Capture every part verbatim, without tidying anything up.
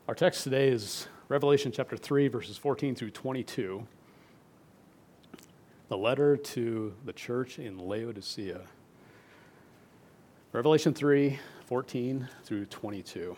Our text today is Revelation chapter three, verses fourteen through twenty-two. The letter to the church in Laodicea. Revelation three, fourteen through twenty-two.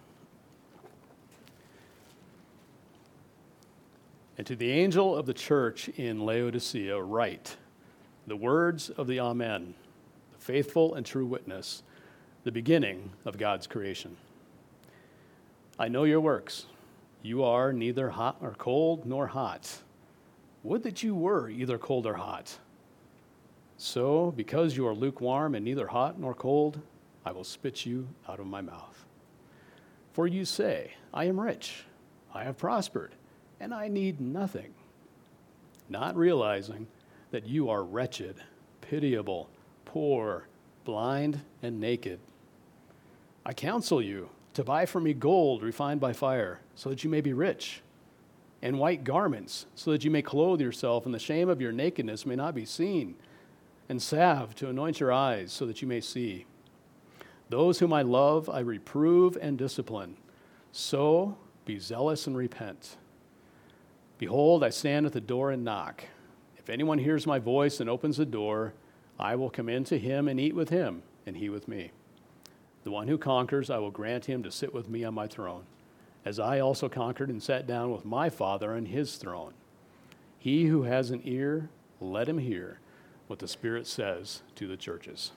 And to the angel of the church in Laodicea write, the words of the Amen, the faithful and true witness, the beginning of God's creation. I know your works. You are neither hot or cold nor hot. Would that you were either cold or hot. So, because you are lukewarm and neither hot nor cold, I will spit you out of my mouth. For you say, I am rich, I have prospered, and I need nothing, not realizing that you are wretched, pitiable, poor, blind, and naked. I counsel you to buy from me gold refined by fire, so that you may be rich, and white garments, so that you may clothe yourself, and the shame of your nakedness may not be seen, and salve to anoint your eyes, so that you may see. Those whom I love, I reprove and discipline. So be zealous and repent. Behold, I stand at the door and knock. If anyone hears my voice and opens the door, I will come in to him and eat with him, and he with me. The one who conquers, I will grant him to sit with me on my throne, as I also conquered and sat down with my Father on his throne. He who has an ear, let him hear what the Spirit says to the churches.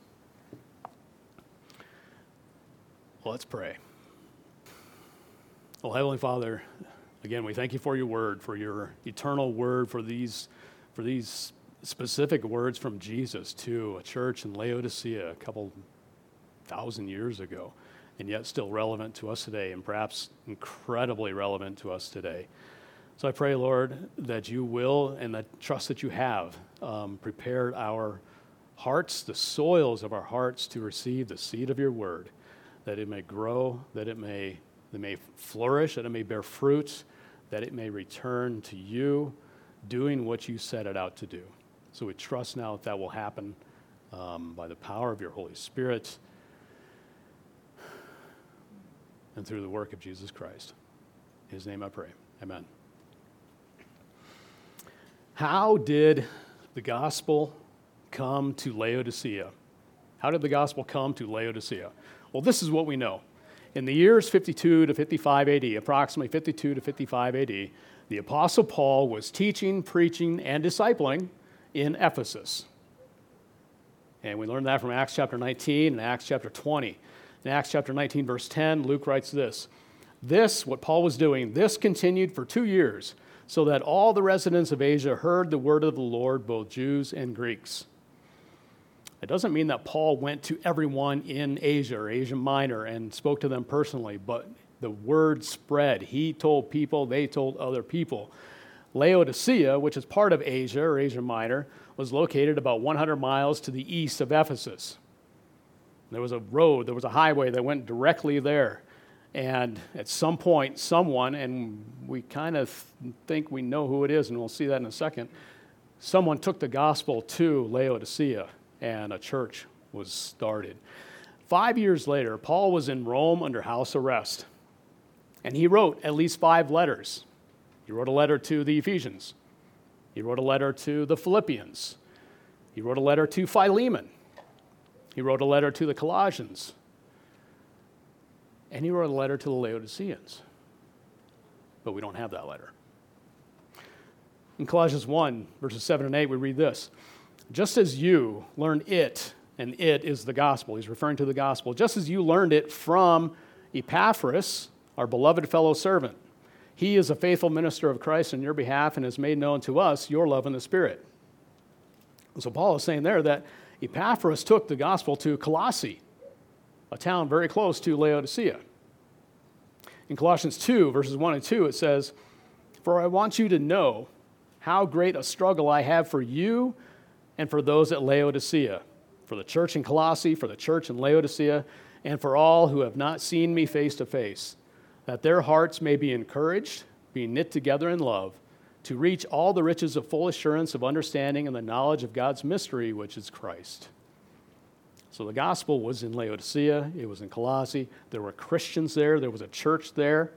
Let's pray. Well, Heavenly Father, again, we thank you for your word, for your eternal word, for these, for these specific words from Jesus to a church in Laodicea a couple thousand years ago, and yet still relevant to us today, and perhaps incredibly relevant to us today. So I pray, Lord, that you will, and that trust that you have, um, prepared our hearts, the soils of our hearts, to receive the seed of your word, that it may grow, that it may, that it may flourish, that it may bear fruit, that it may return to you, doing what you set it out to do. So we trust now that that will happen um, by the power of your Holy Spirit, and through the work of Jesus Christ. In his name I pray. Amen. How did the gospel come to Laodicea? How did the gospel come to Laodicea? Well, this is what we know. In the years fifty-two to fifty-five A D, approximately fifty-two to fifty-five A D, the Apostle Paul was teaching, preaching, and discipling in Ephesus. And we learned that from Acts chapter nineteen and Acts chapter twenty. In Acts chapter nineteen, verse ten, Luke writes this, This, what Paul was doing, this continued for two years, so that all the residents of Asia heard the word of the Lord, both Jews and Greeks. It doesn't mean that Paul went to everyone in Asia or Asia Minor and spoke to them personally, but the word spread. He told people, they told other people. Laodicea, which is part of Asia or Asia Minor, was located about one hundred miles to the east of Ephesus. There was a road, there was a highway that went directly there. And at some point, someone, and we kind of think we know who it is, and we'll see that in a second, someone took the gospel to Laodicea, and a church was started. Five years later, Paul was in Rome under house arrest, and he wrote at least five letters. He wrote a letter to the Ephesians. He wrote a letter to the Philippians. He wrote a letter to Philemon. He wrote a letter to the Colossians. And he wrote a letter to the Laodiceans. But we don't have that letter. In Colossians one, verses seven and eight, we read this. Just as you learned it, and it is the gospel, he's referring to the gospel, just as you learned it from Epaphras, our beloved fellow servant. He is a faithful minister of Christ on your behalf and has made known to us your love in the Spirit. And so Paul is saying there that Epaphras took the gospel to Colossae, a town very close to Laodicea. In Colossians two, verses one and two, it says, For I want you to know how great a struggle I have for you and for those at Laodicea, for the church in Colossae, for the church in Laodicea, and for all who have not seen me face to face, that their hearts may be encouraged, being knit together in love, to reach all the riches of full assurance of understanding and the knowledge of God's mystery, which is Christ. So the gospel was in Laodicea, it was in Colossae, there were Christians there, there was a church there,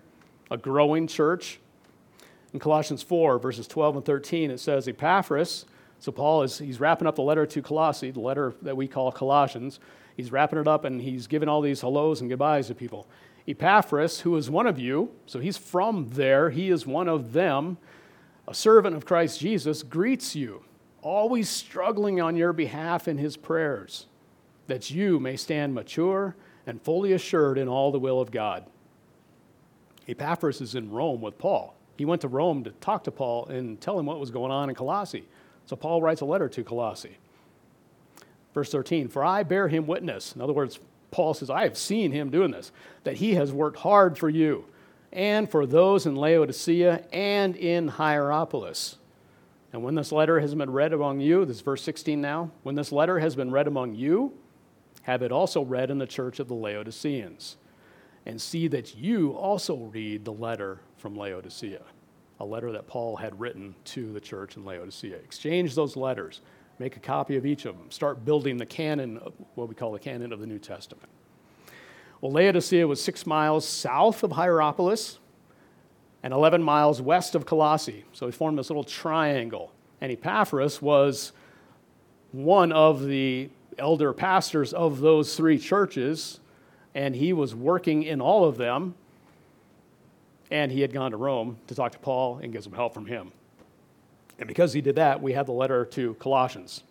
a growing church. In Colossians four, verses twelve and thirteen, it says, Epaphras, so Paul is he's wrapping up the letter to Colossae, the letter that we call Colossians. He's wrapping it up, and he's giving all these hellos and goodbyes to people. Epaphras, who is one of you, so he's from there, he is one of them, a servant of Christ Jesus, greets you, always struggling on your behalf in his prayers, that you may stand mature and fully assured in all the will of God. Epaphras is in Rome with Paul. He went to Rome to talk to Paul and tell him what was going on in Colossae. So Paul writes a letter to Colossae. Verse thirteen, for I bear him witness. In other words, Paul says, I have seen him doing this, that he has worked hard for you and for those in Laodicea and in Hierapolis. And when this letter has been read among you, this is verse sixteen now, when this letter has been read among you, have it also read in the church of the Laodiceans. And see that you also read the letter from Laodicea, a letter that Paul had written to the church in Laodicea. Exchange those letters. Make a copy of each of them. Start building the canon, of what we call the canon of the New Testament. Well, Laodicea was six miles south of Hierapolis and eleven miles west of Colossae. So we formed this little triangle. And Epaphras was one of the elder pastors of those three churches, and he was working in all of them, and he had gone to Rome to talk to Paul and get some help from him. And because he did that, we have the letter to Colossians.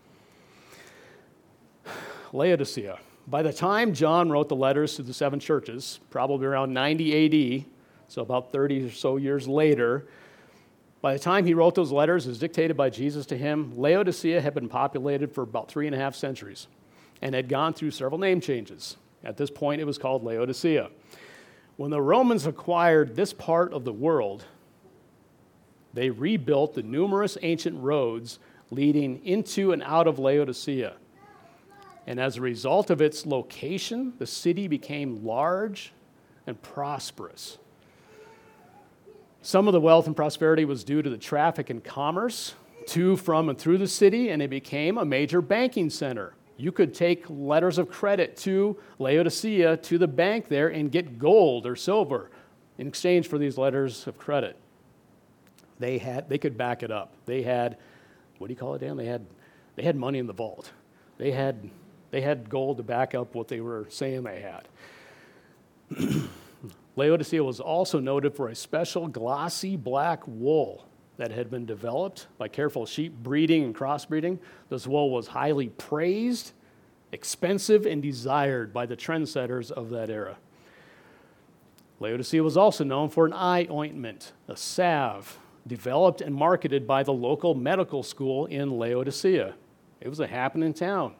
Laodicea. By the time John wrote the letters to the seven churches, probably around ninety A D, so about thirty or so years later, by the time he wrote those letters as dictated by Jesus to him, Laodicea had been populated for about three and a half centuries and had gone through several name changes. At this point, it was called Laodicea. When the Romans acquired this part of the world, they rebuilt the numerous ancient roads leading into and out of Laodicea. And as a result of its location, the city became large and prosperous. Some of the wealth and prosperity was due to the traffic and commerce to, from, and through the city, and it became a major banking center. You could take letters of credit to Laodicea, to the bank there, and get gold or silver in exchange for these letters of credit. They had, they could back it up. They had, what do you call it, Dan? They had, they had money in the vault. They had, they had gold to back up what they were saying they had. Laodicea was also noted for a special glossy black wool that had been developed by careful sheep breeding and crossbreeding. This wool was highly praised, expensive, and desired by the trendsetters of that era. Laodicea was also known for an eye ointment, a salve, developed and marketed by the local medical school in Laodicea. It was a happening town,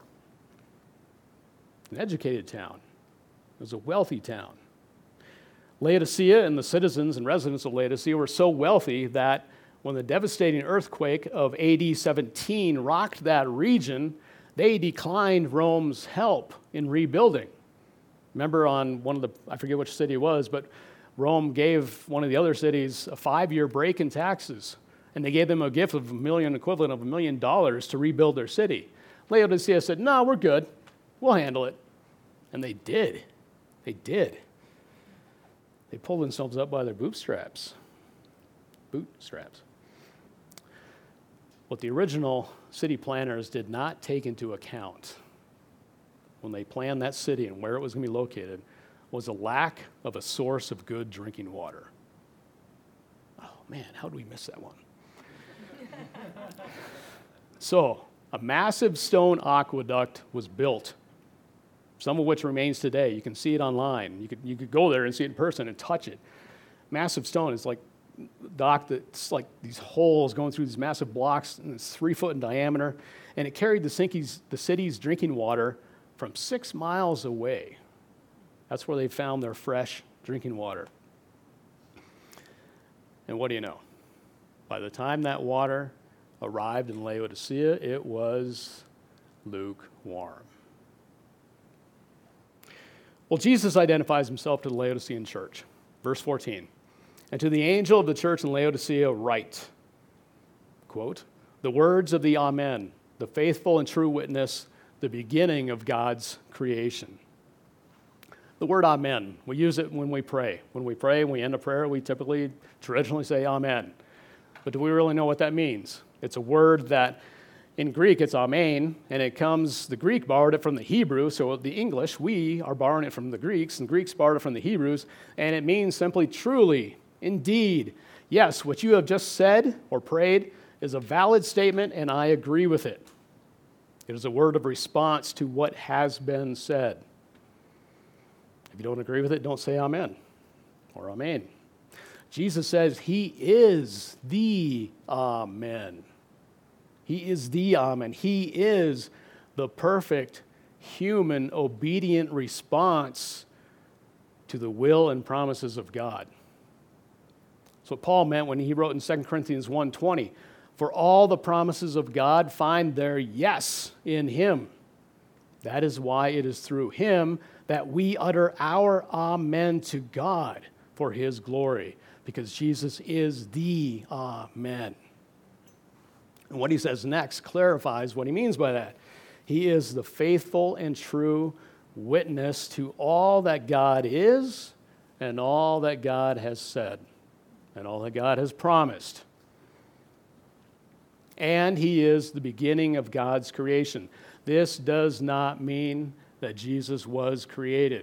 an educated town. It was a wealthy town. Laodicea and the citizens and residents of Laodicea were so wealthy that when the devastating earthquake of A D seventeen rocked that region, they declined Rome's help in rebuilding. Remember on one of the, I forget which city it was, but Rome gave one of the other cities a five-year break in taxes, and they gave them a gift of a million, equivalent of a million dollars to rebuild their city. Laodicea said, no, we're good. We'll handle it. And they did. They did. They pulled themselves up by their bootstraps. Bootstraps. What the original city planners did not take into account when they planned that city and where it was going to be located was a lack of a source of good drinking water. Oh man, how did we miss that one? So, a massive stone aqueduct was built, some of which remains today. You can see it online. You could, you could go there and see it in person and touch it. Massive stone is like dock that's like these holes going through these massive blocks, and it's three foot in diameter, and it carried the, city's, the city's drinking water from six miles away. That's where they found their fresh drinking water. And what do you know? By the time that water arrived in Laodicea, it was lukewarm. Well, Jesus identifies himself to the Laodicean church. Verse fourteen. And to the angel of the church in Laodicea write, quote, the words of the Amen, the faithful and true witness, the beginning of God's creation. The word amen, we use it when we pray. When we pray, when we end a prayer, we typically traditionally say amen. But do we really know what that means? It's a word that in Greek it's amen, and it comes, the Greek borrowed it from the Hebrew, so the English, we are borrowing it from the Greeks, and Greeks borrowed it from the Hebrews, and it means simply truly, indeed. Yes, what you have just said or prayed is a valid statement, and I agree with it. It is a word of response to what has been said. If you don't agree with it, don't say amen or amen. Jesus says he is the amen. He is the amen. He is the perfect human obedient response to the will and promises of God. That's what Paul meant when he wrote in Second Corinthians one twenty, for all the promises of God find their yes in him. That is why it is through him that we utter our amen to God for his glory, because Jesus is the amen. And what he says next clarifies what he means by that. He is the faithful and true witness to all that God is and all that God has said and all that God has promised. And he is the beginning of God's creation. This does not mean that Jesus was created,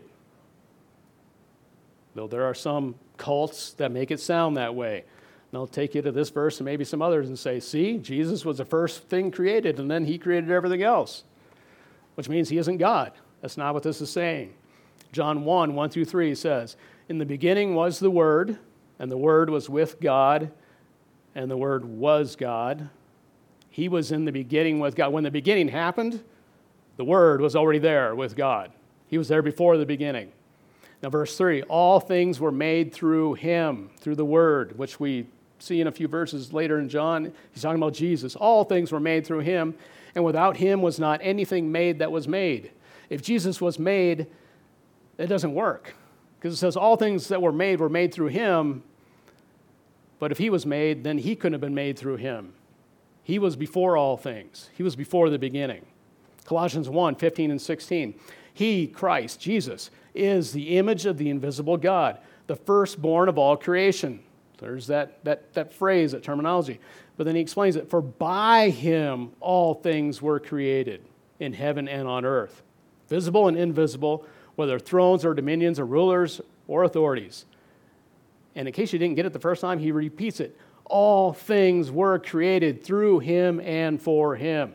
though there are some cults that make it sound that way. And they'll take you to this verse and maybe some others and say, see, Jesus was the first thing created, and then he created everything else, which means he isn't God. That's not what this is saying. John one, one through three says, in the beginning was the Word, and the Word was with God, and the Word was God. He was in the beginning with God. When the beginning happened, the Word was already there with God. He was there before the beginning. Now, verse three, all things were made through him, through the Word, which we see in a few verses later in John. He's talking about Jesus. All things were made through him, and without him was not anything made that was made. If Jesus was made, it doesn't work, because it says all things that were made were made through him, but if he was made, then he couldn't have been made through him. He was before all things. He was before the beginning. Colossians one, fifteen and sixteen. He, Christ, Jesus, is the image of the invisible God, the firstborn of all creation. There's that, that, that phrase, that terminology. But then he explains it. For by him all things were created in heaven and on earth, visible and invisible, whether thrones or dominions or rulers or authorities. And in case you didn't get it the first time, he repeats it. All things were created through him and for him.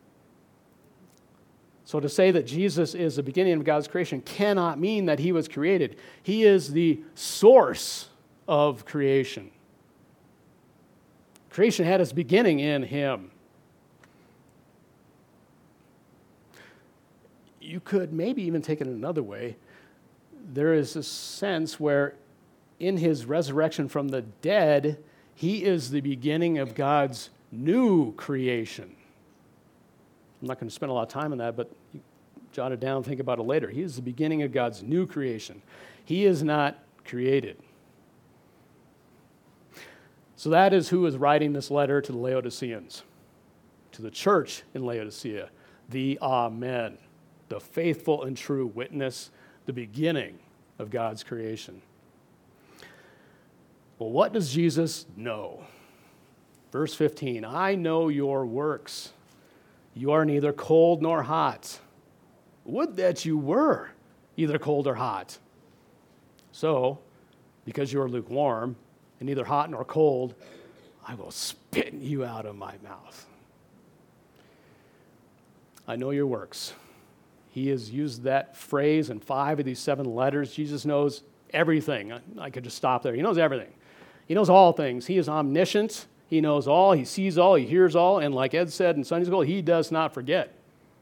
So to say that Jesus is the beginning of God's creation cannot mean that he was created. He is the source of creation. Creation had its beginning in him. You could maybe even take it another way. There is a sense where in his resurrection from the dead, he is the beginning of God's new creation. I'm not going to spend a lot of time on that, but you jot it down and think about it later. He is the beginning of God's new creation. He is not created. So that is who is writing this letter to the Laodiceans, to the church in Laodicea, the Amen, the faithful and true witness, the beginning of God's creation. Well, what does Jesus know? Verse fifteen, I know your works. You are neither cold nor hot. Would that you were either cold or hot. So, because you are lukewarm and neither hot nor cold, I will spit you out of my mouth. I know your works. He has used that phrase in five of these seven letters. Jesus knows everything. I could just stop there. He knows everything. He knows all things. He is omniscient. He knows all, he sees all, he hears all, and like Ed said in Sunday school, he does not forget.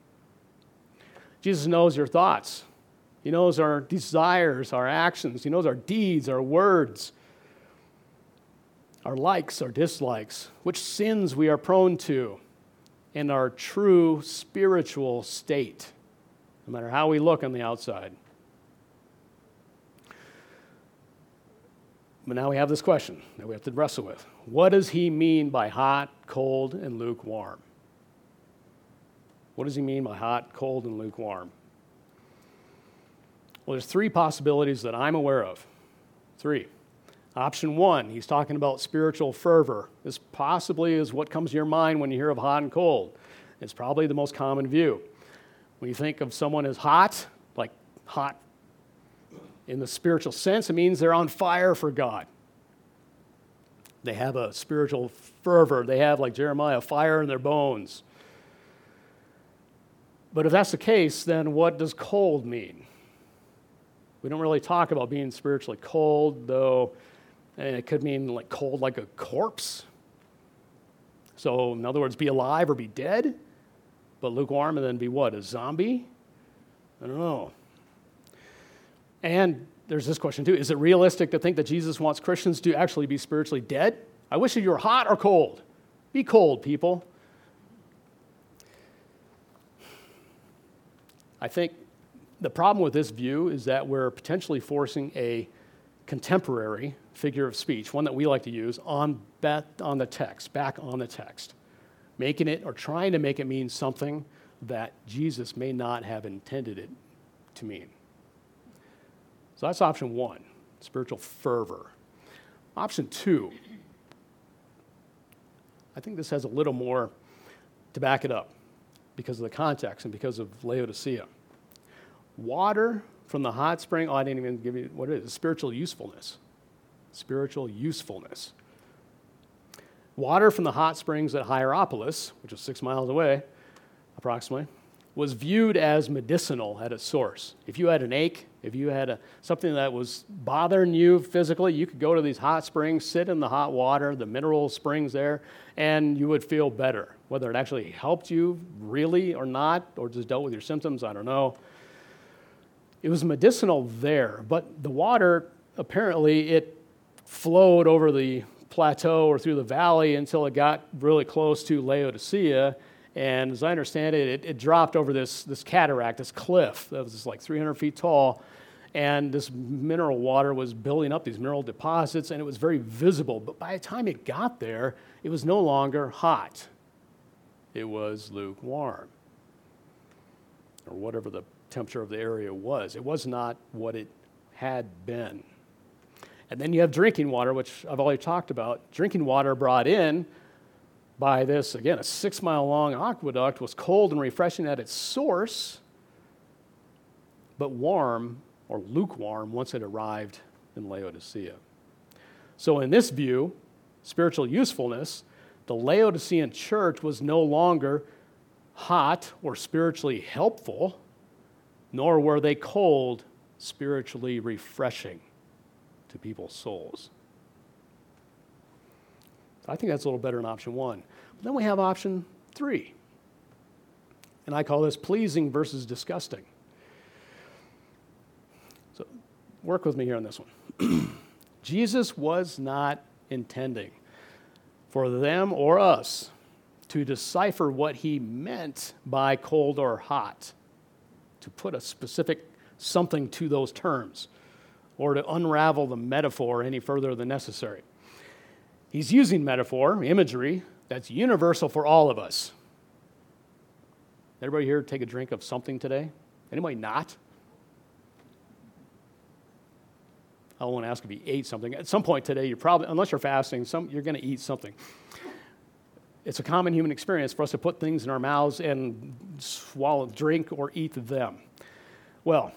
Jesus knows your thoughts. He knows our desires, our actions. He knows our deeds, our words, our likes, our dislikes, which sins we are prone to, and our true spiritual state, no matter how we look on the outside. But now we have this question that we have to wrestle with. What does he mean by hot, cold, and lukewarm? What does he mean by hot, cold, and lukewarm? Well, there's three possibilities that I'm aware of. Three. Option one, he's talking about spiritual fervor. This possibly is what comes to your mind when you hear of hot and cold. It's probably the most common view. When you think of someone as hot, like hot in the spiritual sense, it means they're on fire for God. They have a spiritual fervor. They have, like Jeremiah, fire in their bones. But if that's the case, then what does cold mean? We don't really talk about being spiritually cold, though, and it could mean like cold like a corpse. So, in other words, be alive or be dead, but lukewarm and then be what, a zombie? I don't know. And there's this question too. Is it realistic to think that Jesus wants Christians to actually be spiritually dead? I wish that you were hot or cold. Be cold, people. I think the problem with this view is that we're potentially forcing a contemporary figure of speech, one that we like to use, on, back on the text, back on the text, making it or trying to make it mean something that Jesus may not have intended it to mean. So that's option one, spiritual fervor. Option two, I think this has a little more to back it up because of the context and because of Laodicea. Water from the hot spring, oh, I didn't even give you what it is, spiritual usefulness. Spiritual usefulness. Water from the hot springs at Hierapolis, which is six miles away, approximately, was viewed as medicinal at its source. If you had an ache, if you had a, something that was bothering you physically, you could go to these hot springs, sit in the hot water, the mineral springs there, and you would feel better. Whether it actually helped you really or not, or just dealt with your symptoms, I don't know. It was medicinal there, but the water, apparently, it flowed over the plateau or through the valley until it got really close to Laodicea. And as I understand it, it, it dropped over this, this cataract, this cliff that was like three hundred feet tall. And this mineral water was building up these mineral deposits, and it was very visible. But by the time it got there, it was no longer hot. It was lukewarm, or whatever the temperature of the area was. It was not what it had been. And then you have drinking water, which I've already talked about. Drinking water brought in by this, again, a six-mile-long aqueduct was cold and refreshing at its source, but warm or lukewarm once it arrived in Laodicea. So in this view, spiritual usefulness, the Laodicean church was no longer hot or spiritually helpful, nor were they cold, spiritually refreshing to people's souls. I think that's a little better than option one. But then we have option three. And I call this pleasing versus disgusting. So work with me here on this one. Jesus was not intending for them or us to decipher what he meant by cold or hot, to put a specific something to those terms, or to unravel the metaphor any further than necessary. He's using metaphor, imagery, that's universal for all of us. Everybody here take a drink of something today? Anybody not? I won't ask if you ate something. At some point today, you're probably, unless you're fasting, some, you're going to eat something. It's a common human experience for us to put things in our mouths and swallow, drink, or eat them. Well,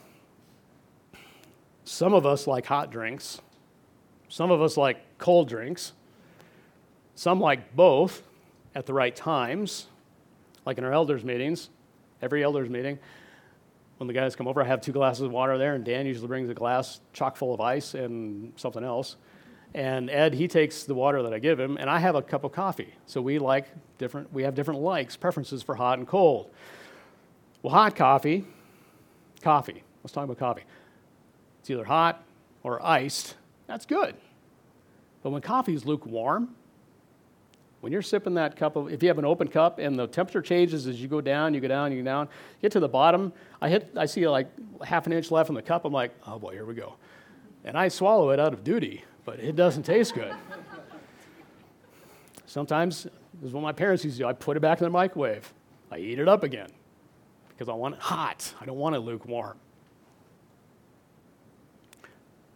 some of us like hot drinks. Some of us like cold drinks. Some like both at the right times, like in our elders' meetings. Every elders' meeting, when the guys come over, I have two glasses of water there, and Dan usually brings a glass chock full of ice and something else. And Ed, he takes the water that I give him, and I have a cup of coffee. So we like different, we have different likes, preferences for hot and cold. Well, hot coffee, coffee, let's talk about coffee. It's either hot or iced. That's good. But when coffee is lukewarm, when you're sipping that cup of, if you have an open cup and the temperature changes as you go down, you go down, you go down, get to the bottom, I hit, I see like half an inch left in the cup, I'm like, oh boy, here we go. And I swallow it out of duty, but it doesn't taste good. Sometimes, this is what my parents used to do, I put it back in the microwave. I heat it up again because I want it hot. I don't want it lukewarm.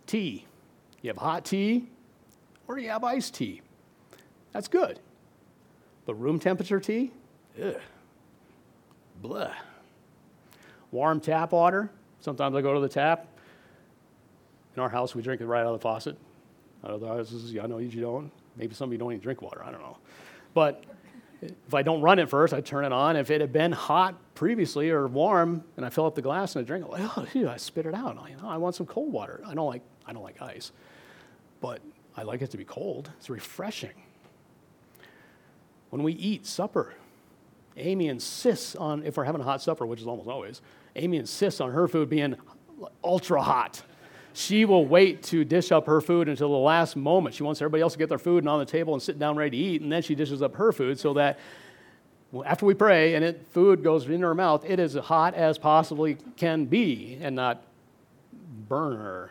tea. You have hot tea or you have iced tea. That's good. But room temperature tea? Ugh. Blah. Warm tap water? Sometimes I go to the tap. In our house, we drink it right out of the faucet. Other houses, I know you don't. Maybe some of you don't even drink water. I don't know. But if I don't run it first, I turn it on. If it had been hot previously or warm, and I fill up the glass and I drink it, like, oh, ew, I spit it out. You know, I want some cold water. I don't like I don't like ice, but I like it to be cold. It's refreshing. When we eat supper, Amy insists on, if we're having a hot supper, which is almost always, Amy insists on her food being ultra hot. She will wait to dish up her food until the last moment. She wants everybody else to get their food and on the table and sit down ready to eat, and then she dishes up her food so that after we pray and it, food goes into her mouth, it is as hot as possibly can be and not burn her.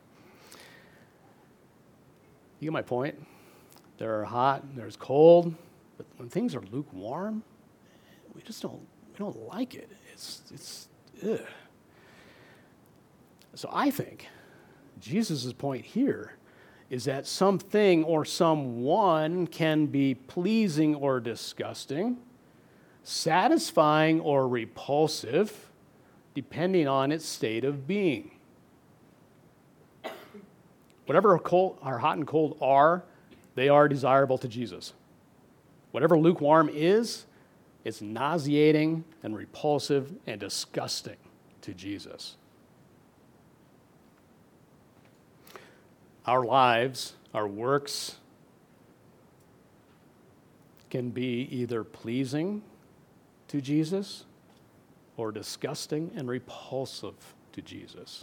You get my point? There are hot, there's cold, but when things are lukewarm, we just don't, we don't like it. It's, it's, ugh. So I think Jesus' point here is that something or someone can be pleasing or disgusting, satisfying or repulsive, depending on its state of being. Whatever cold, our hot and cold are, they are desirable to Jesus. Whatever lukewarm is, it's nauseating and repulsive and disgusting to Jesus. Our lives, our works, can be either pleasing to Jesus or disgusting and repulsive to Jesus.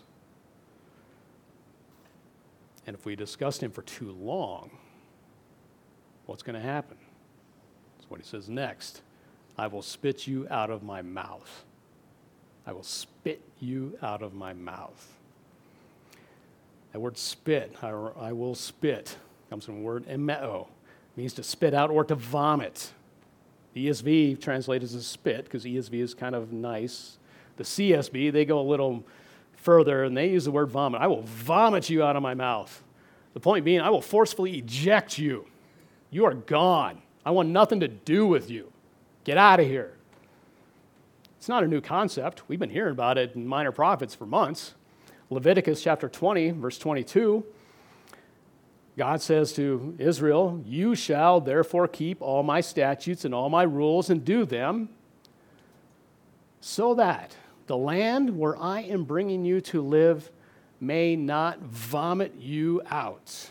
And if we disgust him for too long, what's going to happen? That's what he says next. I will spit you out of my mouth. I will spit you out of my mouth. That word spit, I, I will spit, comes from the word emeo. It means to spit out or to vomit. The E S V translates as spit because E S V is kind of nice. The C S B, they go a little further and they use the word vomit. I will vomit you out of my mouth. The point being, I will forcefully eject you. You are gone. I want nothing to do with you. Get out of here. It's not a new concept. We've been hearing about it in Minor Prophets for months. Leviticus chapter twenty, verse twenty-two, God says to Israel, you shall therefore keep all my statutes and all my rules and do them, so that the land where I am bringing you to live may not vomit you out.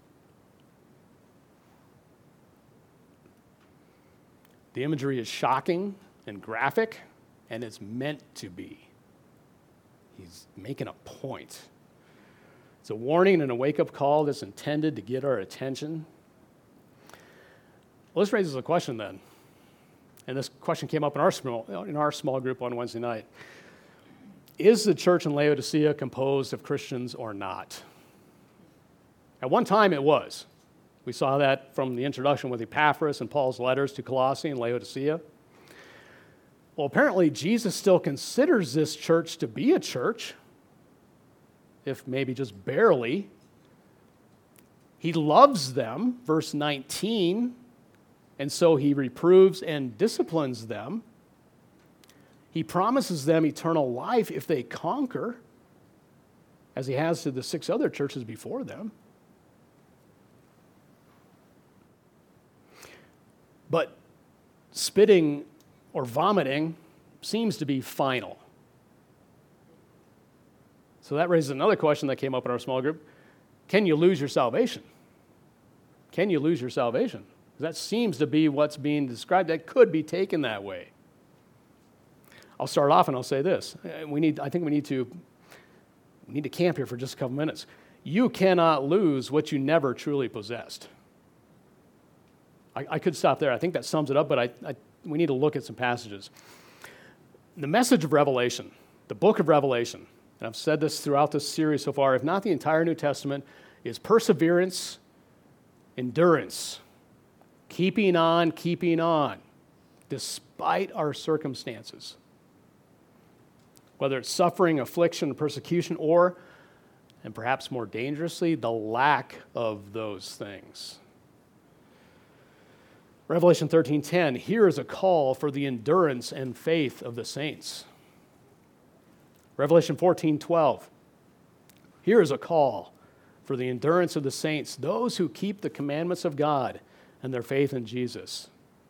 The imagery is shocking and graphic, and it's meant to be. He's making a point. It's a warning and a wake-up call that's intended to get our attention. Well, this raises a question then. And this question came up in our small, in our small group on Wednesday night. Is the church in Laodicea composed of Christians or not? At one time it was. We saw that from the introduction with Epaphras and Paul's letters to Colossae and Laodicea. Well, apparently Jesus still considers this church to be a church, if maybe just barely. He loves them, verse nineteen, and so he reproves and disciplines them. He promises them eternal life if they conquer, as he has to the six other churches before them. But spitting or vomiting seems to be final. So that raises another question that came up in our small group. Can you lose your salvation? Can you lose your salvation? That seems to be what's being described. That could be taken that way. I'll start off and I'll say this. We need, I think we need to we need to camp here for just a couple minutes. You cannot lose what you never truly possessed. I, I could stop there. I think that sums it up, but I, I, we need to look at some passages. The message of Revelation, the book of Revelation, and I've said this throughout this series so far, if not the entire New Testament, is perseverance, endurance, keeping on, keeping on, despite our circumstances. Whether it's suffering, affliction, persecution, or, and perhaps more dangerously, the lack of those things. Revelation thirteen ten, here is a call for the endurance and faith of the saints. Revelation fourteen twelve, here is a call for the endurance of the saints, those who keep the commandments of God and their faith in Jesus.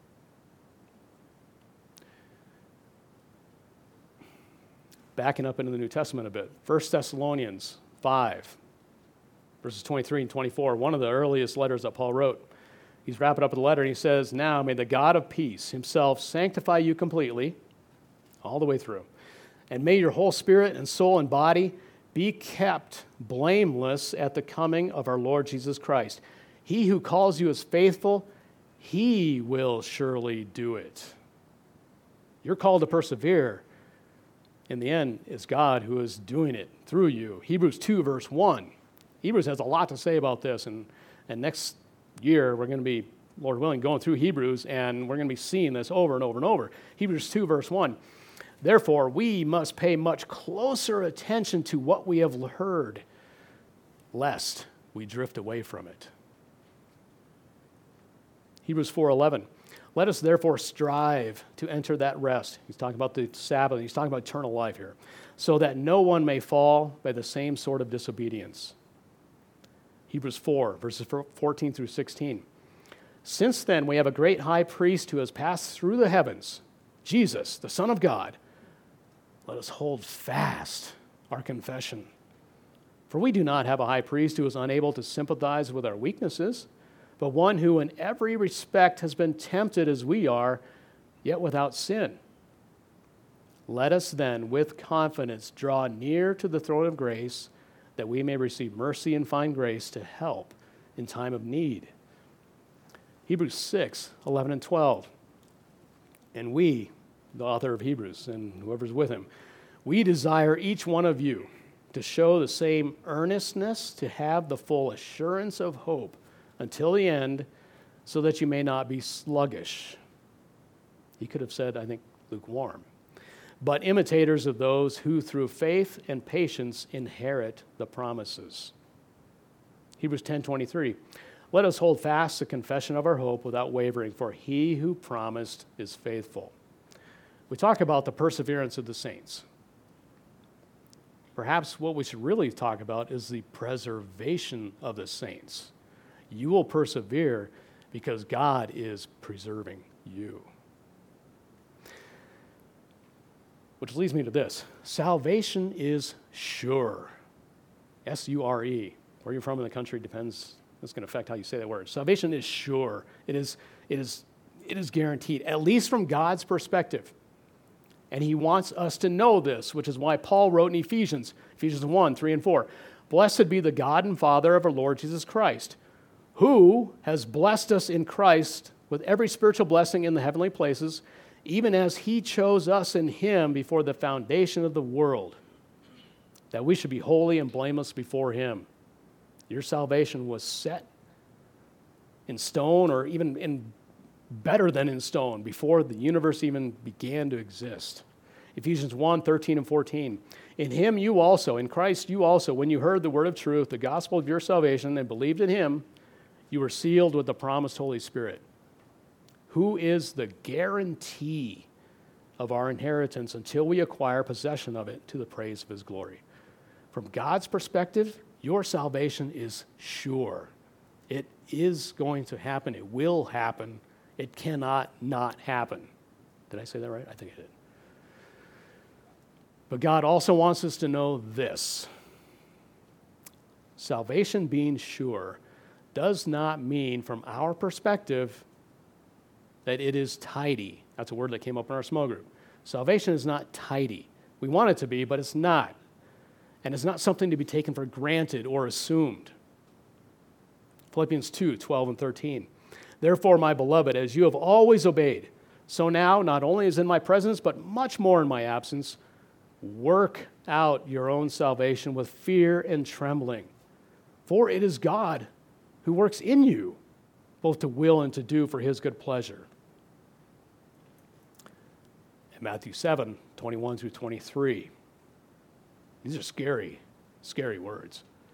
Backing up into the New Testament a bit, First Thessalonians five, verses twenty-three and twenty-four, one of the earliest letters that Paul wrote. He's wrapping up the letter and he says, now may the God of peace himself sanctify you completely, all the way through, and may your whole spirit and soul and body be kept blameless at the coming of our Lord Jesus Christ. He who calls you is faithful, he will surely do it. You're called to persevere. In the end, it's God who is doing it through you. Hebrews two, verse one. Hebrews has a lot to say about this, and, and next year we're going to be, Lord willing, going through Hebrews, and we're going to be seeing this over and over and over. Hebrews two, verse one. Therefore, we must pay much closer attention to what we have heard, lest we drift away from it. Hebrews four eleven. Let us therefore strive to enter that rest. He's talking about the Sabbath. He's talking about eternal life here. So that no one may fall by the same sort of disobedience. Hebrews four, verses fourteen through sixteen. Since then, we have a great high priest who has passed through the heavens, Jesus, the Son of God. Let us hold fast our confession. For we do not have a high priest who is unable to sympathize with our weaknesses, but one who in every respect has been tempted as we are, yet without sin. Let us then with confidence draw near to the throne of grace, that we may receive mercy and find grace to help in time of need. Hebrews six, eleven and twelve. And we, the author of Hebrews and whoever's with him, we desire each one of you to show the same earnestness, to have the full assurance of hope until the end, so that you may not be sluggish. He could have said, I think, lukewarm. But imitators of those who through faith and patience inherit the promises. Hebrews ten twenty-three. Let us hold fast the confession of our hope without wavering, for he who promised is faithful. We talk about the perseverance of the saints. Perhaps what we should really talk about is the preservation of the saints. You will persevere because God is preserving you. Which leads me to this. Salvation is sure. S U R E. Where you're from in the country depends. That's going to affect how you say that word. Salvation is sure. It is, it is, it is guaranteed, at least from God's perspective. And he wants us to know this, which is why Paul wrote in Ephesians, Ephesians one, three and four, Blessed be the God and Father of our Lord Jesus Christ, who has blessed us in Christ with every spiritual blessing in the heavenly places, even as he chose us in him before the foundation of the world, that we should be holy and blameless before him. Your salvation was set in stone, or even in better than in stone, before the universe even began to exist. Ephesians one, thirteen and fourteen. In him you also, in Christ you also, when you heard the word of truth, the gospel of your salvation, and believed in him, you were sealed with the promised Holy Spirit, who is the guarantee of our inheritance until we acquire possession of it to the praise of his glory. From God's perspective, your salvation is sure. It is going to happen. It will happen. It cannot not happen. Did I say that right? I think I did. But God also wants us to know this. Salvation being sure does not mean, from our perspective, that it is tidy. That's a word that came up in our small group. Salvation is not tidy. We want it to be, but it's not. And it's not something to be taken for granted or assumed. Philippians two, twelve and thirteen. Therefore, my beloved, as you have always obeyed, so now, not only as in my presence, but much more in my absence, work out your own salvation with fear and trembling. For it is God who works in you, both to will and to do for his good pleasure. In Matthew seven, twenty-one through twenty-three. These are scary, scary words.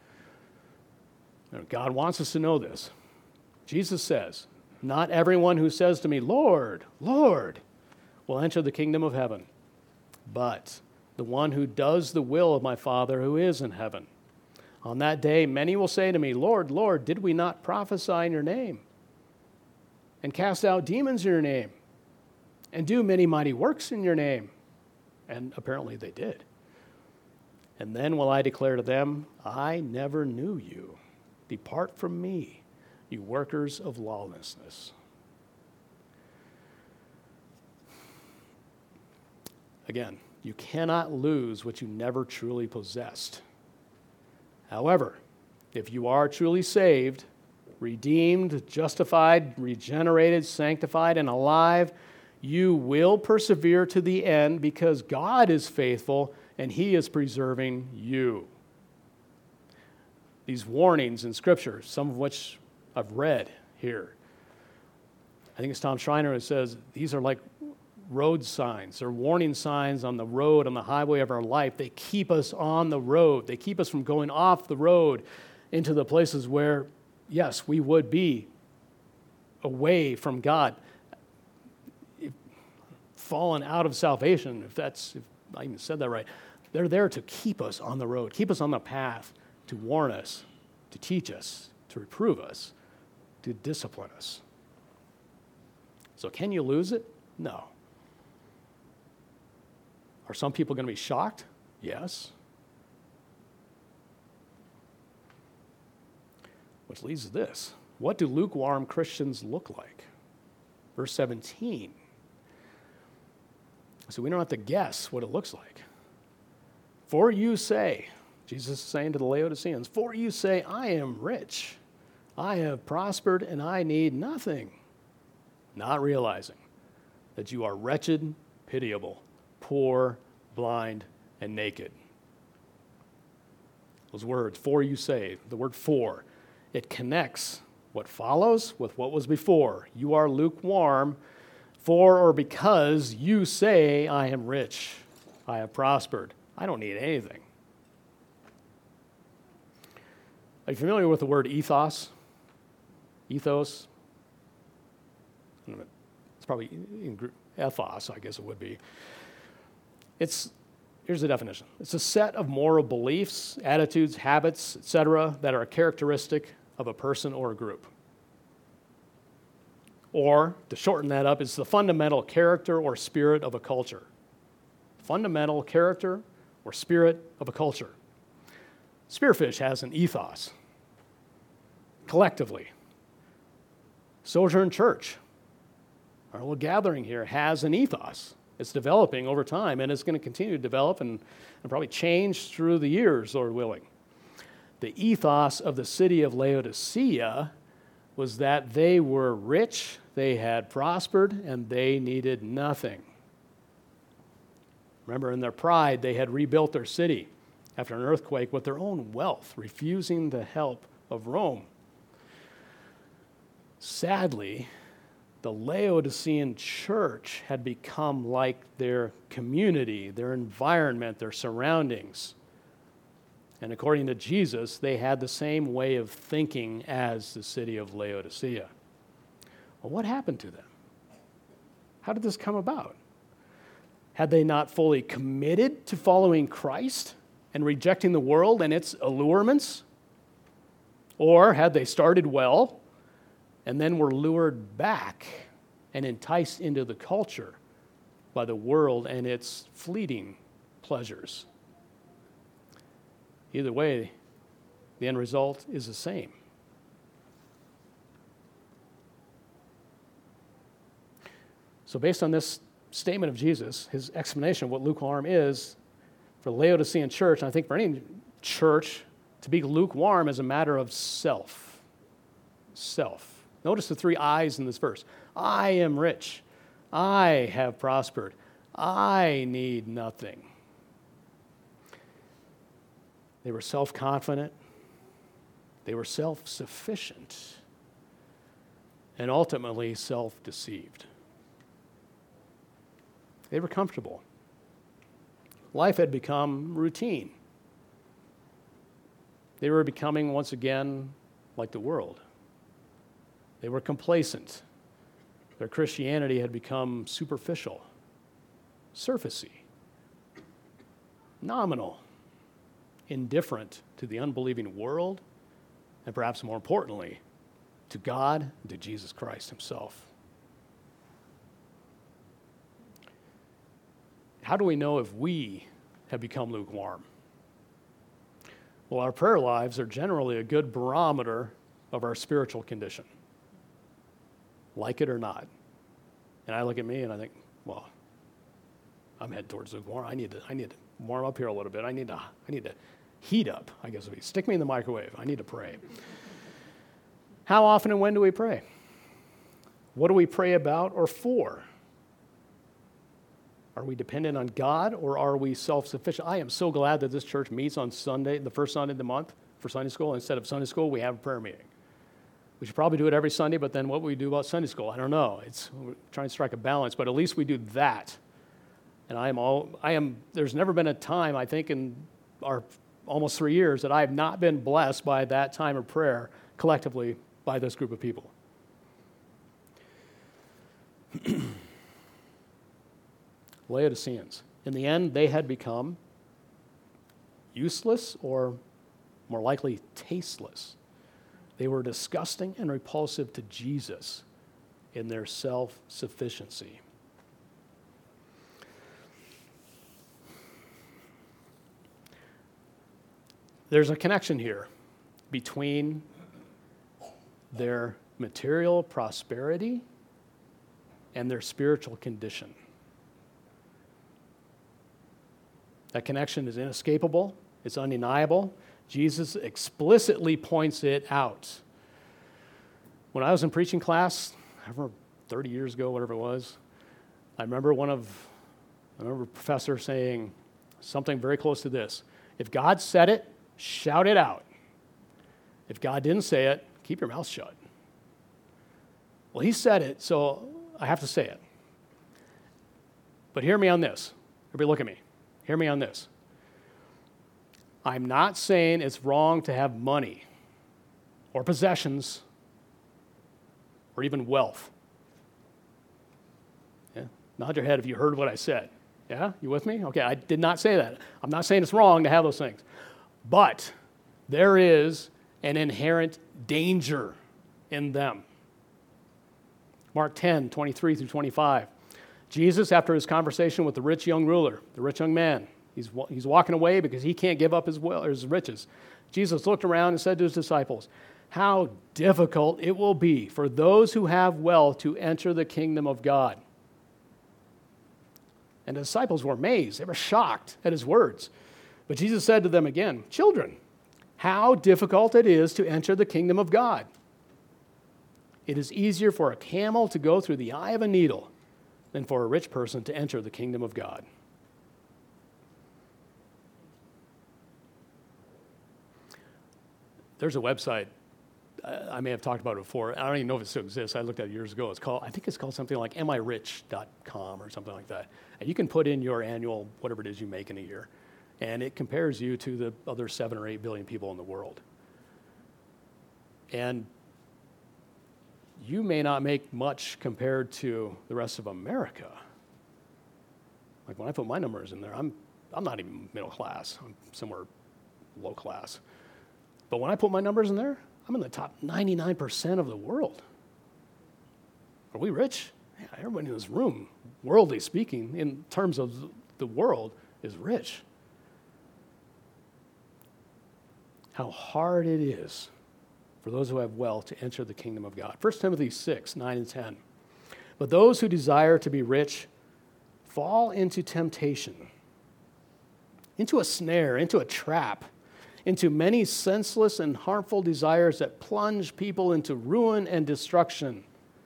Now, God wants us to know this. Jesus says, "Not everyone who says to me, 'Lord, Lord,' will enter the kingdom of heaven, but the one who does the will of my Father who is in heaven. On that day, many will say to me, 'Lord, Lord, did we not prophesy in your name and cast out demons in your name and do many mighty works in your name?' And apparently they did. And then will I declare to them, 'I never knew you. Depart from me, you workers of lawlessness.'" Again, you cannot lose what you never truly possessed. However, if you are truly saved, redeemed, justified, regenerated, sanctified, and alive, you will persevere to the end because God is faithful and He is preserving you. These warnings in Scripture, some of which I've read here, I think it's Tom Schreiner who says these are like road signs. They're warning signs on the road, on the highway of our life. They keep us on the road. They keep us from going off the road into the places where, yes, we would be away from God, if, fallen out of salvation, if that's, if I even said that right. They're there to keep us on the road, keep us on the path, to warn us, to teach us, to reprove us, to discipline us. So can you lose it? No. Are some people going to be shocked? Yes. Which leads to this. What do lukewarm Christians look like? Verse seventeen. So we don't have to guess what it looks like. "For you say," Jesus is saying to the Laodiceans, "For you say, 'I am rich, I have prospered, and I need nothing,' not realizing that you are wretched, pitiable, poor, blind, and naked." Those words, "for you say," the word "for," it connects what follows with what was before. You are lukewarm for or because you say, "I am rich, I have prospered, I don't need anything." Are you familiar with the word ethos? Ethos? It's probably in ethos, I guess it would be. It's, here's the definition. It's a set of moral beliefs, attitudes, habits, et cetera, that are characteristic of a person or a group. Or, to shorten that up, it's the fundamental character or spirit of a culture. Fundamental character or spirit of a culture. Spearfish has an ethos, collectively. Sojourn Church, our little gathering here, has an ethos. It's developing over time, and it's going to continue to develop and, and probably change through the years, Lord willing. The ethos of the city of Laodicea was that they were rich, they had prospered, and they needed nothing. Remember, in their pride, they had rebuilt their city after an earthquake with their own wealth, refusing the help of Rome. Sadly, the Laodicean church had become like their community, their environment, their surroundings. And according to Jesus, they had the same way of thinking as the city of Laodicea. Well, what happened to them? How did this come about? Had they not fully committed to following Christ and rejecting the world and its allurements? Or had they started well and then were lured back and enticed into the culture by the world and its fleeting pleasures? Either way, the end result is the same. So based on this statement of Jesus, his explanation of what lukewarm is for the Laodicean church, and I think for any church, to be lukewarm is a matter of self. Self. Notice the three I's in this verse. I am rich. I have prospered. I need nothing. They were self-confident. They were self-sufficient. And ultimately self-deceived. They were comfortable. Life had become routine. They were becoming, once again, like the world. They were complacent. Their Christianity had become superficial, surfacey, nominal, indifferent to the unbelieving world, and perhaps more importantly, to God and to Jesus Christ himself. How do we know if we have become lukewarm? Well, our prayer lives are generally a good barometer of our spiritual condition, like it or not. And I look at me and I think, well, I'm headed towards lukewarm. I need to, I need to warm up here a little bit. I need to, I need to heat up, I guess it would be. Stick me in the microwave. I need to pray. How often and when do we pray? What do we pray about or for? Are we dependent on God or are we self-sufficient? I am so glad that this church meets on Sunday, the first Sunday of the month for Sunday school. Instead of Sunday school, we have a prayer meeting. We should probably do it every Sunday, but then what will we do about Sunday school? I don't know. It's we're trying to strike a balance, but at least we do that. And I am all, I am, there's never been a time, I think, in our almost three years that I have not been blessed by that time of prayer collectively by this group of people. Laodiceans. In the end, they had become useless or more likely tasteless. They were disgusting and repulsive to Jesus in their self-sufficiency. There's a connection here between their material prosperity and their spiritual condition. That connection is inescapable. It's undeniable. Jesus explicitly points it out. When I was in preaching class, I remember thirty years ago, whatever it was, I remember one of, I remember a professor saying something very close to this. If God said it, shout it out. If God didn't say it, keep your mouth shut. Well, he said it, so I have to say it. But hear me on this. Everybody look at me. Hear me on this. I'm not saying it's wrong to have money or possessions or even wealth. Yeah? Nod your head if you heard what I said. Yeah? You with me? Okay, I did not say that. I'm not saying it's wrong to have those things. But there is an inherent danger in them. Mark ten, twenty-three through twenty-five. Jesus, after his conversation with the rich young ruler, the rich young man, he's, he's walking away because he can't give up his, well, his riches. Jesus looked around and said to his disciples, how difficult it will be for those who have wealth to enter the kingdom of God. And the disciples were amazed. They were shocked at his words. But Jesus said to them again, children, how difficult it is to enter the kingdom of God. It is easier for a camel to go through the eye of a needle than for a rich person to enter the kingdom of God. There's a website, I may have talked about it before. I don't even know if it still exists. I looked at it years ago. It's called, I think it's called something like am I rich dot com or something like that. And you can put in your annual, whatever it is you make in a year. And it compares you to the other seven or eight billion people in the world. And you may not make much compared to the rest of America. Like when I put my numbers in there, I'm I'm not even middle class. I'm somewhere low class. But when I put my numbers in there, I'm in the top ninety-nine percent of the world. Are we rich? Yeah, everybody in this room, worldly speaking, in terms of the world, is rich. How hard it is for those who have wealth to enter the kingdom of God. First Timothy six, nine and ten. But those who desire to be rich fall into temptation, into a snare, into a trap, into many senseless and harmful desires that plunge people into ruin and destruction.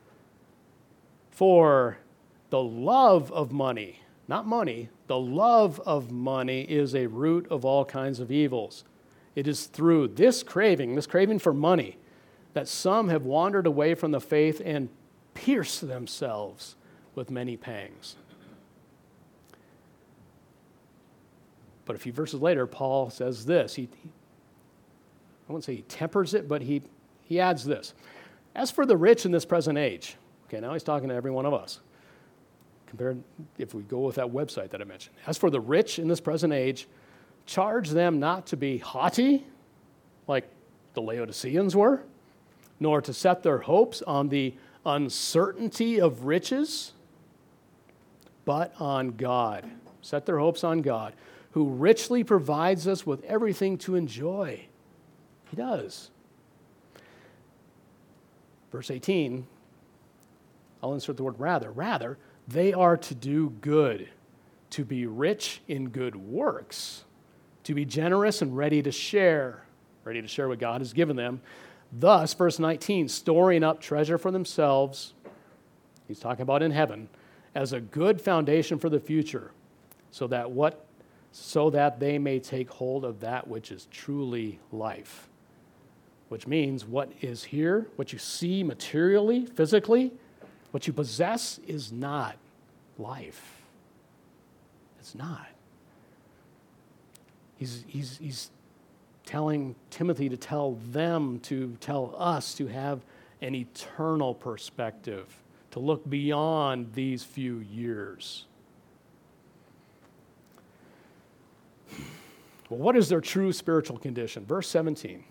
For the love of money, not money, the love of money is a root of all kinds of evils. It is through this craving, this craving for money, that some have wandered away from the faith and pierced themselves with many pangs. But a few verses later, Paul says this. He, he I wouldn't say he tempers it, but he, he adds this. As for the rich in this present age, okay, now he's talking to every one of us. Compared, if we go with that website that I mentioned. As for the rich in this present age, charge them not to be haughty, like the Laodiceans were, nor to set their hopes on the uncertainty of riches, but on God. Set their hopes on God, who richly provides us with everything to enjoy. He does. Verse eighteen, I'll insert the word rather. Rather, they are to do good, to be rich in good works, to be generous and ready to share, ready to share what God has given them. Thus, verse nineteen, storing up treasure for themselves, he's talking about in heaven, as a good foundation for the future, so that what, so that they may take hold of that which is truly life. Which means what is here, what you see materially, physically, what you possess is not life. It's not. He's, he's, he's telling Timothy to tell them, to tell us to have an eternal perspective, to look beyond these few years. Well, what is their true spiritual condition? Verse seventeen.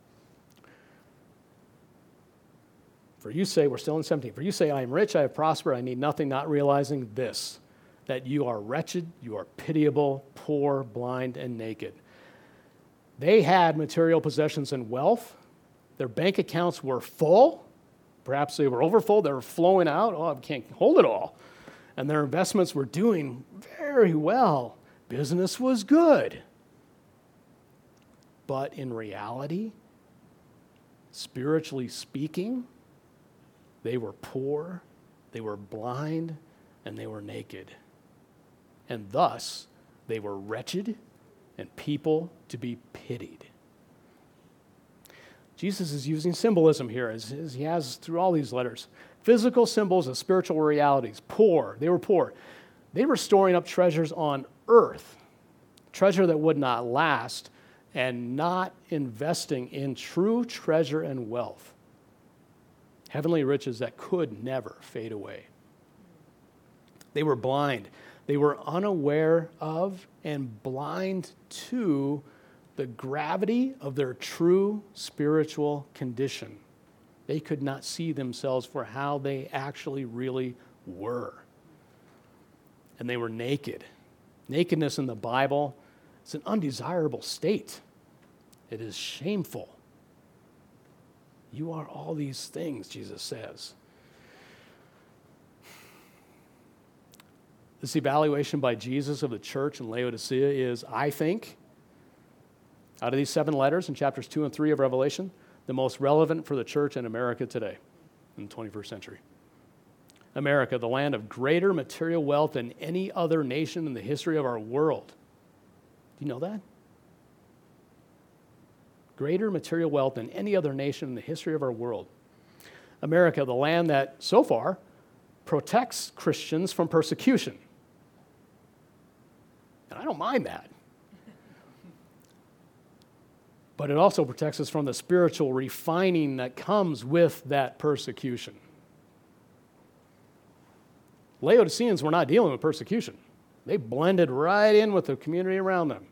For you say, we're still in seventeen, for you say, I am rich, I have prospered, I need nothing, not realizing this, that you are wretched, you are pitiable, poor, blind, and naked. They had material possessions and wealth. Their bank accounts were full. Perhaps they were overfull, they were flowing out. Oh, I can't hold it all. And their investments were doing very well. Business was good. But in reality, spiritually speaking, they were poor, they were blind, and they were naked. And thus, they were wretched and people to be pitied. Jesus is using symbolism here, as, as he has through all these letters. Physical symbols of spiritual realities. Poor, they were poor. They were storing up treasures on earth, treasure that would not last, and not investing in true treasure and wealth. Heavenly riches that could never fade away. They were blind. They were unaware of and blind to the gravity of their true spiritual condition. They could not see themselves for how they actually really were. And they were naked. Nakedness in the Bible is an undesirable state. It is shameful. You are all these things, Jesus says. This evaluation by Jesus of the church in Laodicea is, I think, out of these seven letters in chapters two and three of Revelation, the most relevant for the church in America today, in the twenty-first century. America, the land of greater material wealth than any other nation in the history of our world. Do you know that? Greater material wealth than any other nation in the history of our world. America, the land that, so far, protects Christians from persecution. And I don't mind that. But it also protects us from the spiritual refining that comes with that persecution. Laodiceans were not dealing with persecution. They blended right in with the community around them.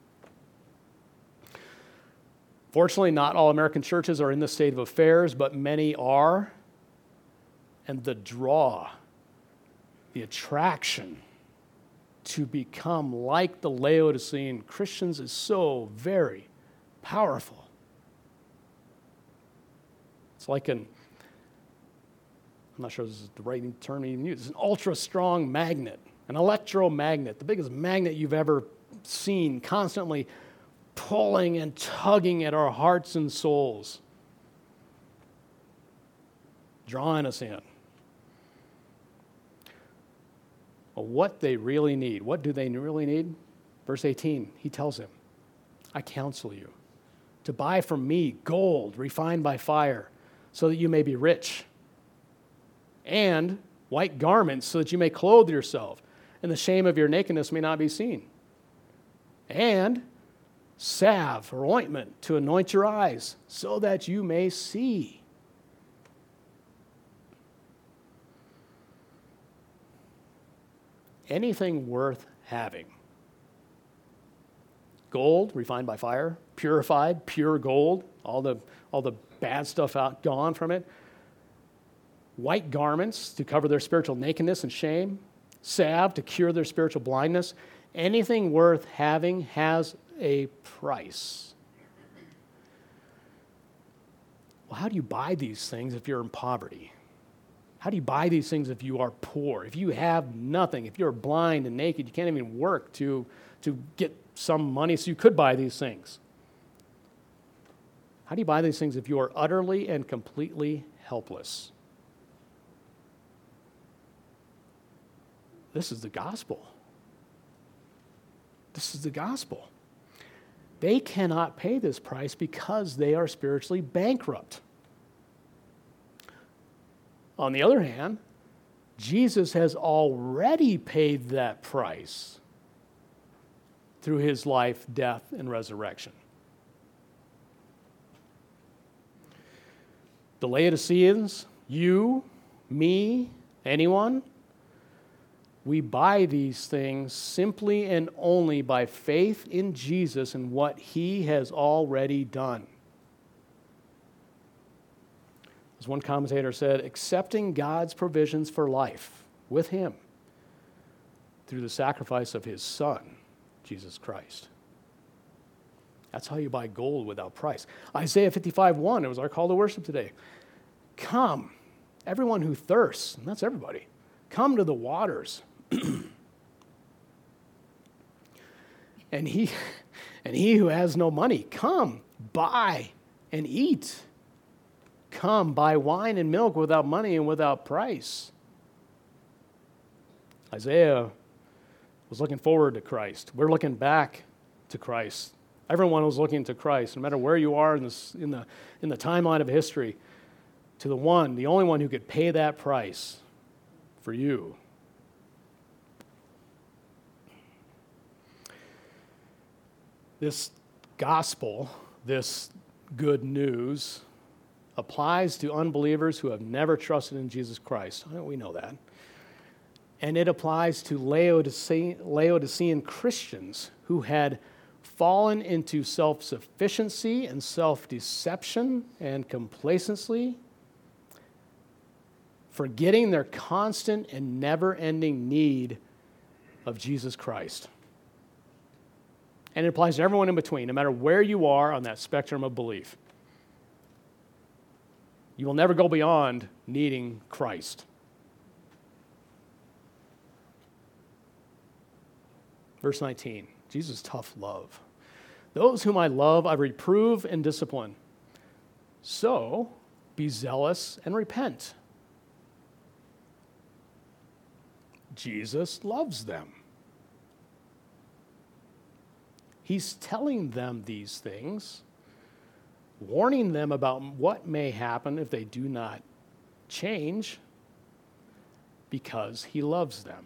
Fortunately, not all American churches are in this state of affairs, but many are. And the draw, the attraction to become like the Laodicean Christians is so very powerful. It's like an, I'm not sure this is the right term to even use, it's an ultra-strong magnet, an electromagnet, the biggest magnet you've ever seen, constantly pulling and tugging at our hearts and souls, drawing us in. Well, what they really need, what do they really need? Verse eighteen, he tells him, I counsel you to buy from me gold refined by fire, so that you may be rich, and white garments, so that you may clothe yourself, and the shame of your nakedness may not be seen, and salve or ointment to anoint your eyes, so that you may see. anything worth having. Gold refined by fire, purified, pure gold, all the, all the bad stuff out, gone from it. White garments to cover their spiritual nakedness and shame. Salve to cure their spiritual blindness. Anything worth having has a price. Well, how do you buy these things if you're in poverty? How do you buy these things if you are poor? If you have nothing, if you're blind and naked, you can't even work to, to get some money so you could buy these things. How do you buy these things if you are utterly and completely helpless? This is the gospel. This is the gospel. They cannot pay this price because they are spiritually bankrupt. On the other hand, Jesus has already paid that price through his life, death, and resurrection. The Laodiceans, you, me, anyone, we buy these things simply and only by faith in Jesus and what he has already done. As one commentator said, accepting God's provisions for life with him through the sacrifice of his Son, Jesus Christ. That's how you buy gold without price. Isaiah fifty-five one, it was our call to worship today. Come, everyone who thirsts, and that's everybody, come to the waters. and he and he who has no money, come, buy and eat. Come, buy wine and milk without money and without price. Isaiah was looking forward to Christ. We're looking back to Christ. Everyone was looking to Christ, no matter where you are in, this, in, the, in the timeline of history, to the one, the only one who could pay that price for you. This gospel, this good news, applies to unbelievers who have never trusted in Jesus Christ. We know that. And it applies to Laodicean, Laodicean Christians who had fallen into self-sufficiency and self-deception and complacency, forgetting their constant and never-ending need of Jesus Christ. And it applies to everyone in between, no matter where you are on that spectrum of belief. You will never go beyond needing Christ. Verse nineteen, Jesus' tough love. Those whom I love, I reprove and discipline. So, be zealous and repent. Jesus loves them. He's telling them these things, warning them about what may happen if they do not change, because he loves them.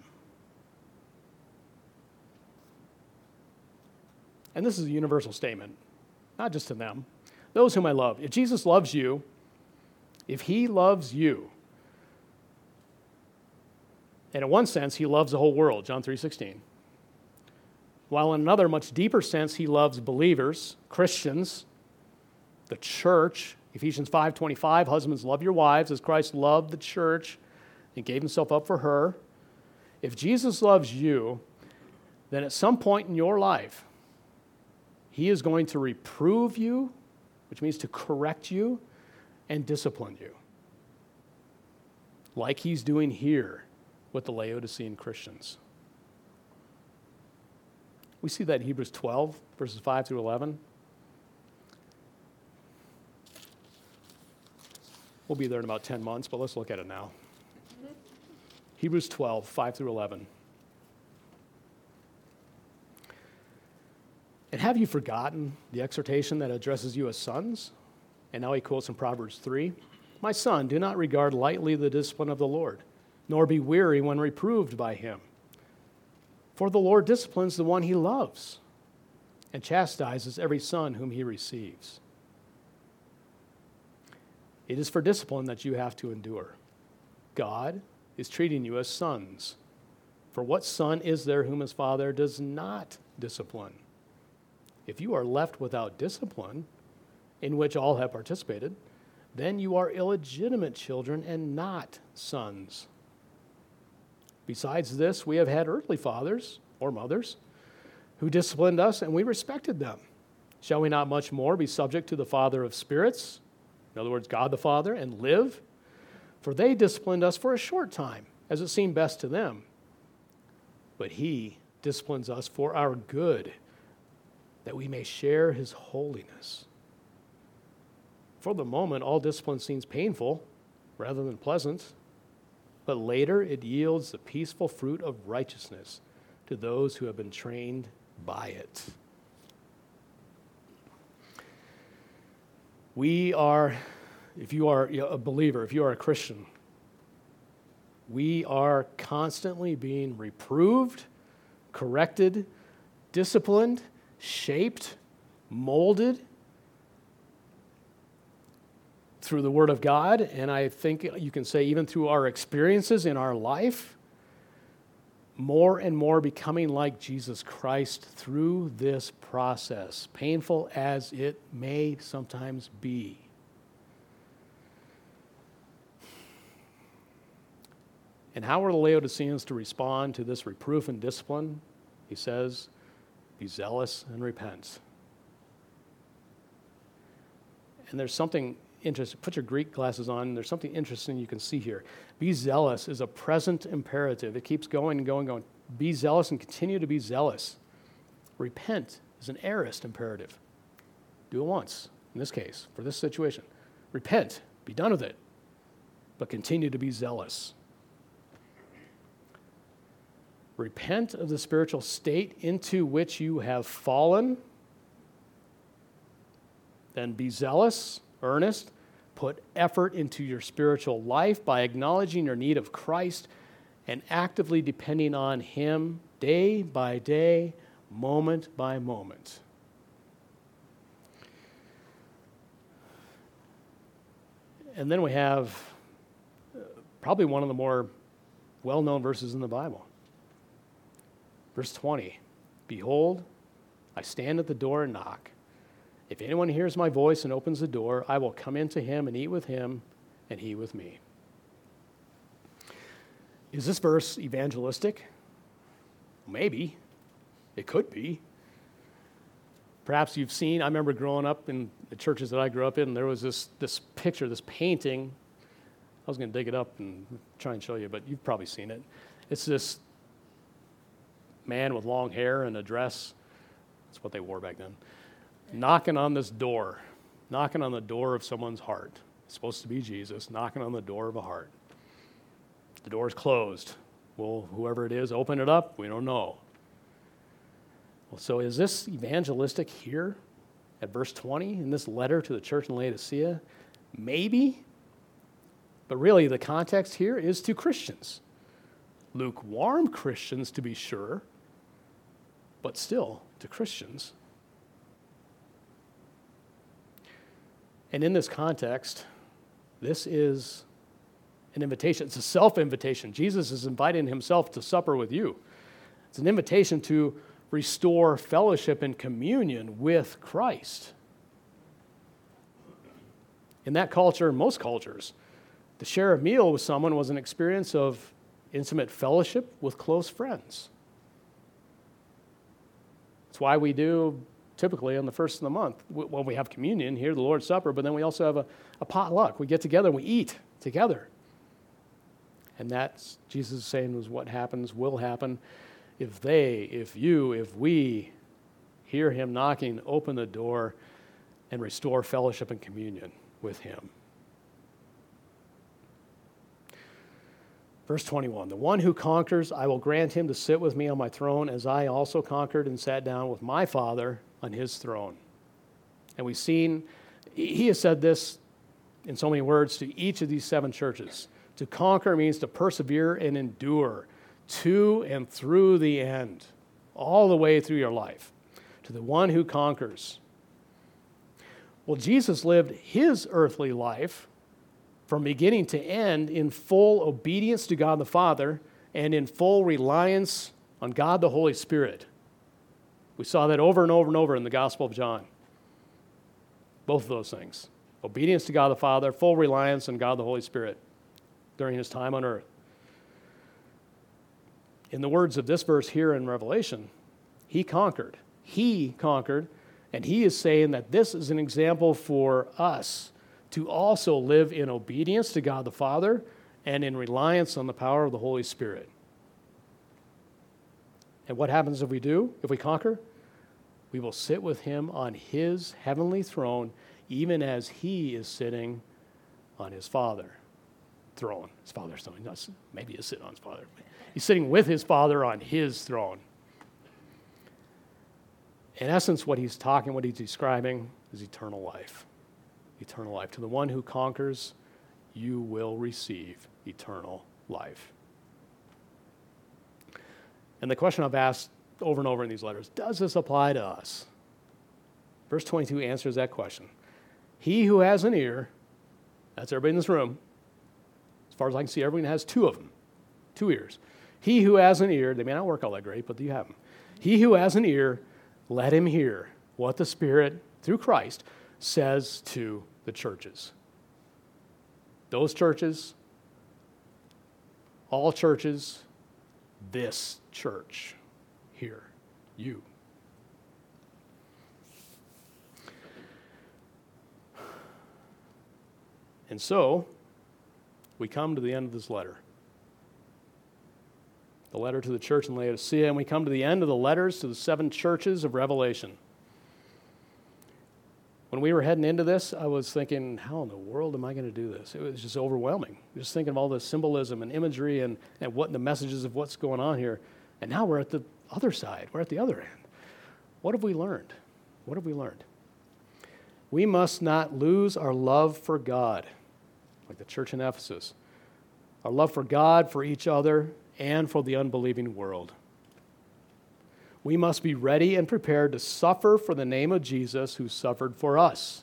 And this is a universal statement, not just to them. Those whom I love. If Jesus loves you, if he loves you, and in one sense, he loves the whole world, John three sixteen. While in another, much deeper sense, he loves believers, Christians, the church. Ephesians five twenty-five, husbands, love your wives as Christ loved the church and gave himself up for her. If Jesus loves you, then at some point in your life, he is going to reprove you, which means to correct you and discipline you, like he's doing here with the Laodicean Christians. We see that in Hebrews twelve, verses five through eleven. We'll be there in about ten months, but let's look at it now. Hebrews twelve, five through eleven. And have you forgotten the exhortation that addresses you as sons? And now he quotes in Proverbs three. My son, do not regard lightly the discipline of the Lord, nor be weary when reproved by him. For the Lord disciplines the one he loves, and chastises every son whom he receives. It is for discipline that you have to endure. God is treating you as sons. For what son is there whom his father does not discipline? If you are left without discipline, in which all have participated, then you are illegitimate children and not sons. Besides this, we have had earthly fathers or mothers who disciplined us, and we respected them. Shall we not much more be subject to the Father of spirits, in other words, God the Father, and live? For they disciplined us for a short time, as it seemed best to them. But he disciplines us for our good, that we may share his holiness. For the moment, all discipline seems painful rather than pleasant, but later it yields the peaceful fruit of righteousness to those who have been trained by it. We are, if you are a believer, if you are a Christian, we are constantly being reproved, corrected, disciplined, shaped, molded through the Word of God, and I think you can say even through our experiences in our life, more and more becoming like Jesus Christ through this process, painful as it may sometimes be. And how are the Laodiceans to respond to this reproof and discipline? He says, be zealous and repent. And there's something interesting. Put your Greek glasses on. There's something interesting you can see here. Be zealous is a present imperative. It keeps going and going and going. Be zealous and continue to be zealous. Repent is an aorist imperative. Do it once, in this case, for this situation. Repent. Be done with it. But continue to be zealous. Repent of the spiritual state into which you have fallen. Then be zealous, earnest, put effort into your spiritual life by acknowledging your need of Christ and actively depending on him day by day, moment by moment. And then we have probably one of the more well-known verses in the Bible. Verse twenty, behold, I stand at the door and knock. If anyone hears my voice and opens the door, I will come into him and eat with him and he with me. Is this verse evangelistic? Maybe. It could be. Perhaps you've seen, I remember growing up in the churches that I grew up in, there was this, this picture, this painting. I was going to dig it up and try and show you, but you've probably seen it. It's this man with long hair and a dress. That's what they wore back then. Knocking on this door, knocking on the door of someone's heart. It's supposed to be Jesus, knocking on the door of a heart. The door's closed. Well, whoever it is, open it up. We don't know. Well, so is this evangelistic here at verse twenty in this letter to the church in Laodicea? Maybe. But really, the context here is to Christians. Lukewarm Christians, to be sure, but still to Christians. And in this context, this is an invitation. It's a self-invitation. Jesus is inviting himself to supper with you. It's an invitation to restore fellowship and communion with Christ. In that culture, most cultures, to share a meal with someone was an experience of intimate fellowship with close friends. That's why we do typically on the first of the month, well, we have communion here, the Lord's Supper, but then we also have a, a potluck. We get together and we eat together. And that's, Jesus is saying, was what happens, will happen if they, if you, if we hear him knocking, open the door, and restore fellowship and communion with him. Verse twenty-one, the one who conquers, I will grant him to sit with me on my throne as I also conquered and sat down with my Father on his throne. And we've seen, he has said this in so many words to each of these seven churches. To conquer means to persevere and endure to and through the end, all the way through your life. To the one who conquers. Well, Jesus lived his earthly life from beginning to end in full obedience to God the Father and in full reliance on God the Holy Spirit. We saw that over and over and over in the Gospel of John. Both of those things. Obedience to God the Father, full reliance on God the Holy Spirit during his time on earth. In the words of this verse here in Revelation, he conquered. He conquered, and he is saying that this is an example for us to also live in obedience to God the Father and in reliance on the power of the Holy Spirit. And what happens if we do, if we conquer? We will sit with him on his heavenly throne, even as he is sitting on his Father throne. His Father's throne. Not, maybe he's sitting on his Father. He's sitting with his Father on his throne. In essence, what he's talking, what he's describing is eternal life. Eternal life. To the one who conquers, you will receive eternal life. And the question I've asked over and over in these letters, does this apply to us? Verse twenty-two answers that question. He who has an ear, that's everybody in this room, as far as I can see, everyone has two of them, two ears. He who has an ear, they may not work all that great, but you have them. He who has an ear, let him hear what the Spirit, through Christ, says to the churches. Those churches, all churches, this church here, you. And so, we come to the end of this letter. The letter to the church in Laodicea, and we come to the end of the letters to the seven churches of Revelation. When we were heading into this, I was thinking, how in the world am I going to do this? It was just overwhelming. Just thinking of all the symbolism and imagery and, and what the messages of what's going on here. And now we're at the other side. We're at the other end. What have we learned? What have we learned? We must not lose our love for God, like the church in Ephesus. Our love for God, for each other, and for the unbelieving world. We must be ready and prepared to suffer for the name of Jesus who suffered for us.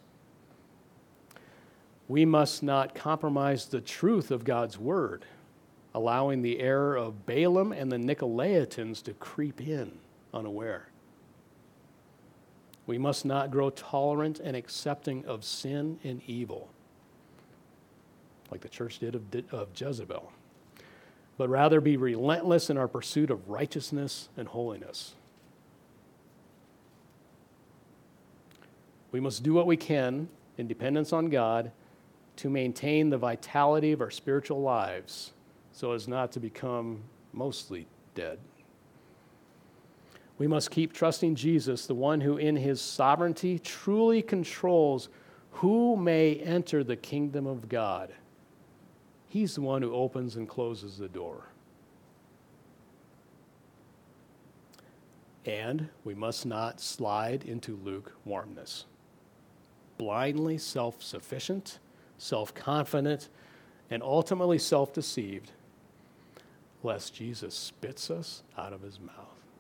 We must not compromise the truth of God's word, allowing the error of Balaam and the Nicolaitans to creep in unaware. We must not grow tolerant and accepting of sin and evil, like the church did of, of Jezebel, but rather be relentless in our pursuit of righteousness and holiness. We must do what we can in dependence on God to maintain the vitality of our spiritual lives so as not to become mostly dead. We must keep trusting Jesus, the one who in his sovereignty truly controls who may enter the kingdom of God. He's the one who opens and closes the door. And we must not slide into lukewarmness. Blindly self-sufficient, self-confident, and ultimately self-deceived, lest Jesus spits us out of his mouth.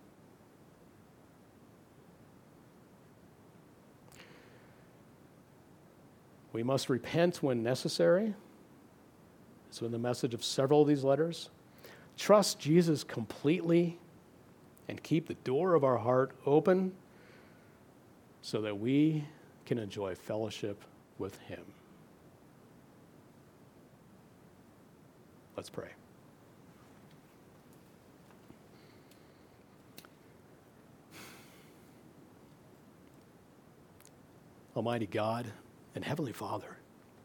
We must repent when necessary. So in the message of several of these letters, trust Jesus completely and keep the door of our heart open so that we can enjoy fellowship with him. Let's pray. Almighty God and Heavenly Father,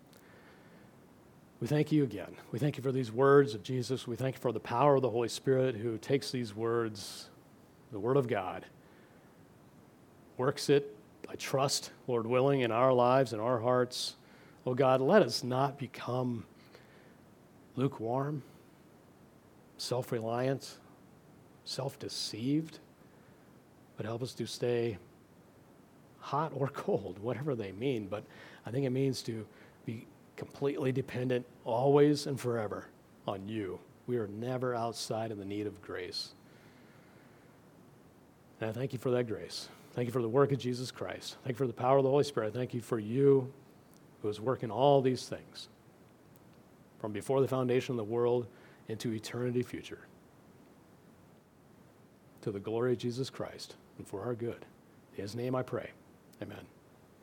we thank you again. We thank you for these words of Jesus. We thank you for the power of the Holy Spirit who takes these words, the Word of God, works it, I trust, Lord willing, in our lives and our hearts. Oh God, let us not become lukewarm, self-reliant, self-deceived, but help us to stay hot or cold, whatever they mean. But I think it means to be completely dependent always and forever on you. We are never outside of the need of grace. And I thank you for that grace. Thank you for the work of Jesus Christ. Thank you for the power of the Holy Spirit. Thank you for you who is working all these things from before the foundation of the world into eternity future. to the glory of Jesus Christ and for our good. In his name I pray. Amen.